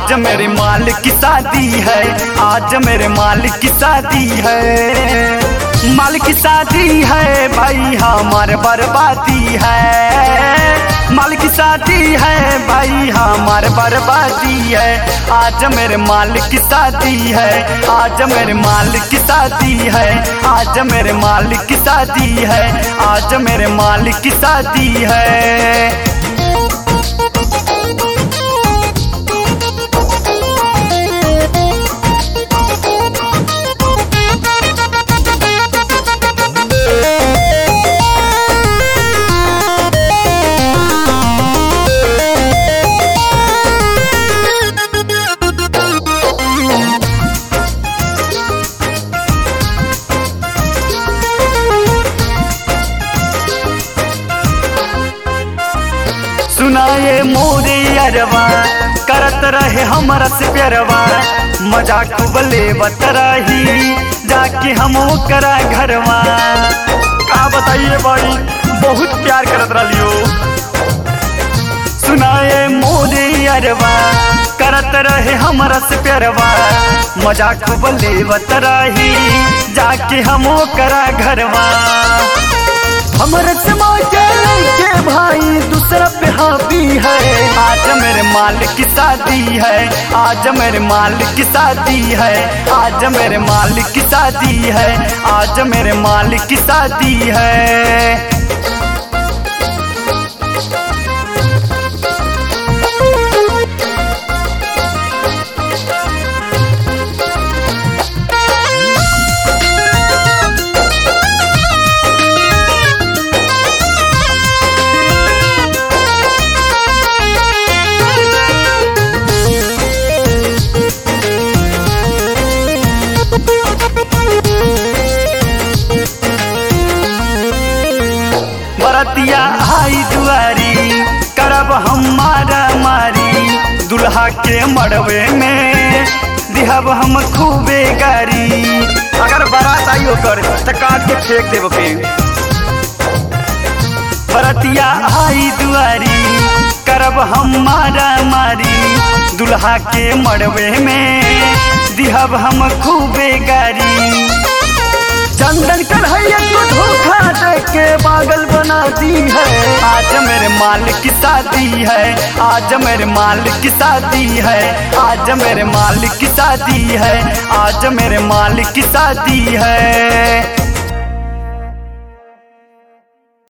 आज मेरे मालिक की शादी है, आज मेरे मालिक की शादी है। मालिक की शादी है भाई हमारे बर्बादी है। मालिक की शादी है भाई हमारे बर्बादी है। आज मेरे मालिक की शादी है, आज मेरे मालिक की शादी है। आज मेरे मालिक की शादी है, आज मेरे मालिक की शादी है। सुनाए मोरे अरवा करत रहे हमरा से प्यारवा, मजाक बले बतरही जाके हम करा घरवा। का बताइए भाई बहुत प्यार करत रहियो। सुनाए मोरे अरवा करत रहे हमरा से प्यारवा, मजाक बले बतरही जाके हम करा घरवा। हमारे समाज के भाई दूसरा पे हावी है। आज मेरे मालिक की शादी है, आज मेरे मालिक की शादी है। आज मेरे मालिक की शादी है, आज मेरे मालिक की शादी है। बरतिया आई दुआरी करब हम मारा मारी, दुल्हा के मड़वे में दिहब हम खूबे गारी। अगर बारात आई होकर तो काट के फेंक देव पे। बरतिया आई दुआरी करब हम मारा मारी, दुल्हा के मड़वे में दिहब हम खूबे गारी। चंदन कढ़ैया को धोखा दे के पागल बना दी है। आज मेरे मालिक की शादी है, आज मेरे मालिक की शादी है। आज मेरे मालिक की शादी है, आज मेरे मालिक की शादी है।